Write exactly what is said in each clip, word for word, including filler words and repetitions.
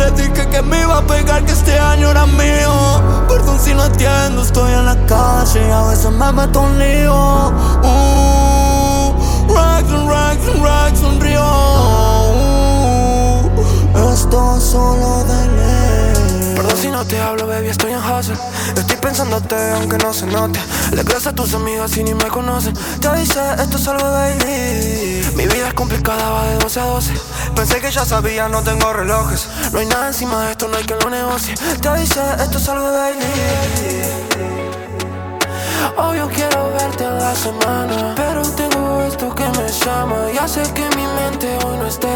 le dije que me iba a pegar, que este año era mío. Perdón si no entiendo, estoy en la calle y a veces me meto un lío. uh, Racks and racks and racks, sonrío. uh, Esto es solo de ley. Perdón si no te hablo, baby, estoy en hustle. Estoy pensándote aunque no se note. Le crees a tus amigas y ni me conocen. Te avisé, esto es algo daily. Mi vida es complicada, va de doce a doce. Pensé que ya sabía, no tengo relojes. No hay nada encima de esto, no hay quien lo negocie. Te avisé, esto es algo daily. Oh, yo quiero verte a la semana, pero tengo esto que me llama. Ya sé que mi mente hoy no esté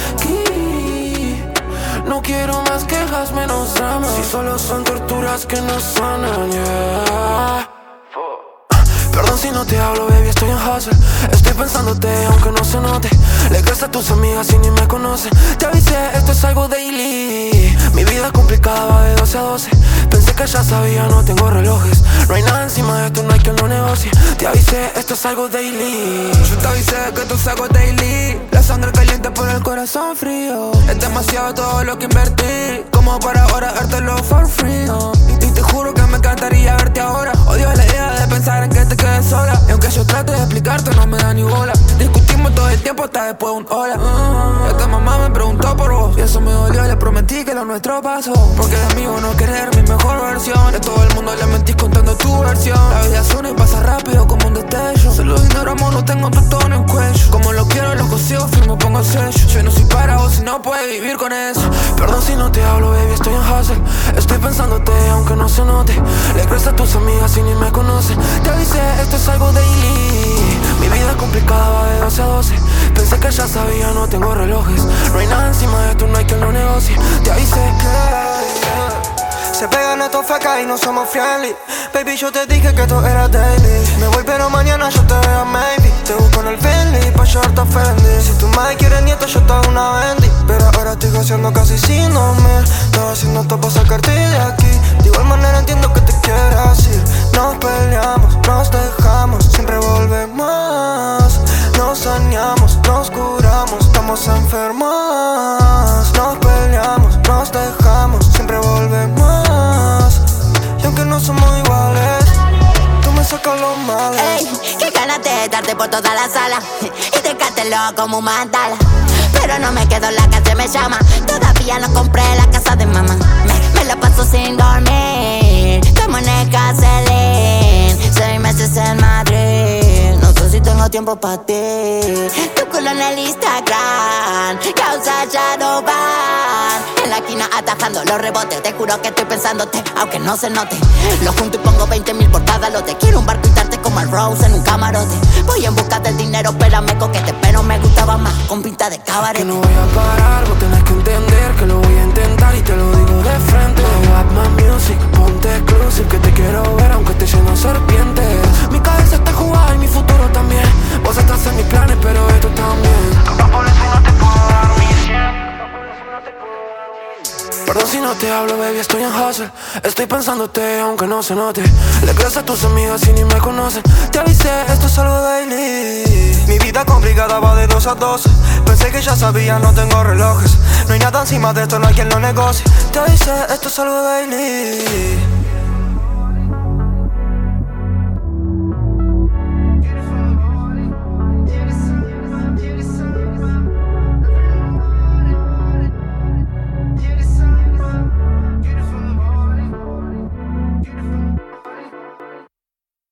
aquí. No quiero más quejas, menos drama. Si solo son torturas que no sanan, yeah. Perdón si no te hablo, baby, estoy en hustle. Estoy pensándote aunque no se note. Le crees a tus amigas y ni me conocen. Te avisé, esto es algo daily. Mi vida es complicada, va de doce a doce. Pensé que ya sabía, no tengo relojes. No hay nada encima de esto, no hay quien lo negocie. Te avisé, esto es algo daily. Yo te avisé que esto es algo daily. La sangre caliente por el corazón frío. Es demasiado todo lo que invertí, como para ahora dártelo for free, no. y, y te juro que me encantaría verte ahora. Odio la idea de pensar en que te quedes sola. Y aunque yo trate de explicarte, no me da ni bola. Discutimos todo el tiempo hasta después de un hola. uh, Esta mamá me preguntó por vos y eso me dolió, le prometí que lo nuestro pasó. Porque de mí vos no querer mi mejor versión. A todo el mundo le mentís contando tu versión. La vida suena y pasa rápido como un destello. Se lo ignoramos, no tengo tu tono en cuello. Como lo quiero, lo consigo, firmo, pongo el sello. Yo no soy para vos y no puedes vivir con eso. Perdón si no te hablo, baby, estoy en hustle. Estoy pensándote aunque no se note. Le crees a tus amigas y ni me conocen. Te avisé, esto es algo daily. Mi vida es complicada, va de doce a doce. Pensé que ya sabía, no tengo relojes. No hay nada encima de esto, no hay quien lo negocie. Te avisé que se pegan estos fecas y no somos friendly. Baby, yo te dije que esto era daily. Me voy pero mañana yo te veo maybe. Te busco en el Bentley pa' llevarte a Fendi. Si tu madre quiere nieto yo te hago una bendy. Pero ahora estoy haciendo casi sin dormir. Estaba haciendo todo pa' sacarte de aquí. De igual manera entiendo que te quieras ir. Nos peleamos, nos dejamos, siempre volvemos. Nos soñamos, nos curamos, estamos enfermos. Nos peleamos, nos dejamos, siempre volvemos. Y aunque no somos iguales, tú me sacas lo malo. Ey, qué ganas de darte por toda la sala y dejártelo como un mandala. Pero no me quedo en la calle, me llama. Todavía no compré la casa de mamá. Me, me la paso sin dormir, como en el Caselín. Seis meses en Madrid, no sé si tengo tiempo para ti. Tu culo en el Instagram, causa ya no van. En la esquina atajando los rebotes. Te juro que estoy pensándote, aunque no se note. Lo junto y pongo veinte mil por cada lote. Quiero un barco y darte como el Rose en un camarote. Voy en busca del dinero, espérame coquete. Pero me gustaba más con pinta de cabaret. Que no voy a parar, vos tenés que entender que lo voy a intentar y te lo digo de frente. No up my music, ponte exclusive, que te quiero ver aunque esté lleno de serpientes. Mi cabeza está jugada y mi futuro también. Vos estás en mis planes, pero esto también. Capaz por eso no te puedo dar mi cien. Perdón si no te hablo, baby, estoy en hustle. Estoy pensándote aunque no se note. Le crees a tus amigas y ni me conocen. Te avisé, esto es algo daily. Mi vida complicada va de dos a doce. Pensé que ya sabía, no tengo relojes. No hay nada encima de esto, no hay quien lo negocie. Te avisé, esto es algo daily.